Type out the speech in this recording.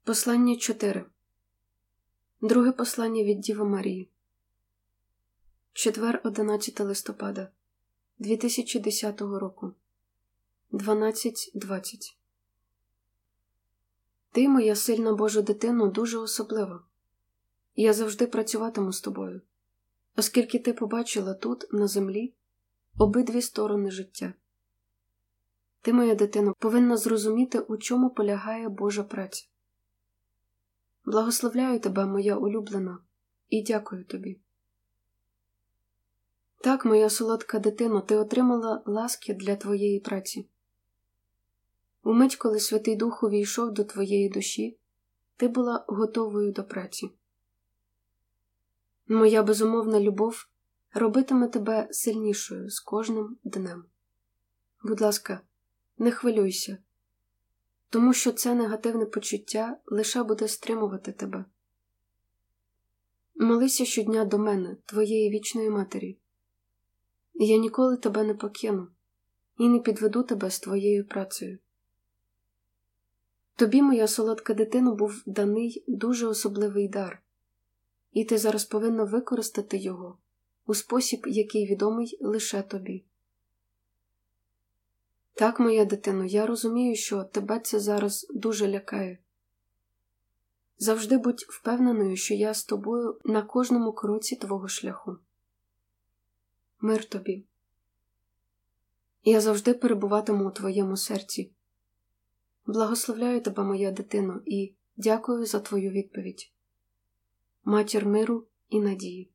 Послання 4. Друге послання від Діви Марії. Четвер, 11 листопада 2010 року. 12:20. Ти, моя сильна Божа дитино, дуже особлива. Я завжди працюватиму з тобою, оскільки ти побачила тут, на землі, обидві сторони життя. Ти, моя дитино, повинна зрозуміти, у чому полягає Божа праця. Благословляю тебе, моя улюблена, і дякую тобі. Так, моя солодка дитино, ти отримала ласки для твоєї праці. Умить, коли Святий Дух увійшов до твоєї душі, ти була готовою до праці. Моя безумовна любов робитиме тебе сильнішою з кожним днем. Будь ласка, не хвилюйся, тому що це негативне почуття лише буде стримувати тебе. Молися щодня до мене, твоєї вічної матері. Я ніколи тебе не покину і не підведу тебе з твоєю працею. Тобі, моя солодка дитино, був даний дуже особливий дар, і ти зараз повинна використати його у спосіб, який відомий лише тобі. Так, моя дитино, я розумію, що тебе це зараз дуже лякає. Завжди будь впевненою, що я з тобою на кожному кроці твого шляху. Мир тобі. Я завжди перебуватиму у твоєму серці. Благословляю тебе, моя дитино, і дякую за твою відповідь. Матір миру і надії.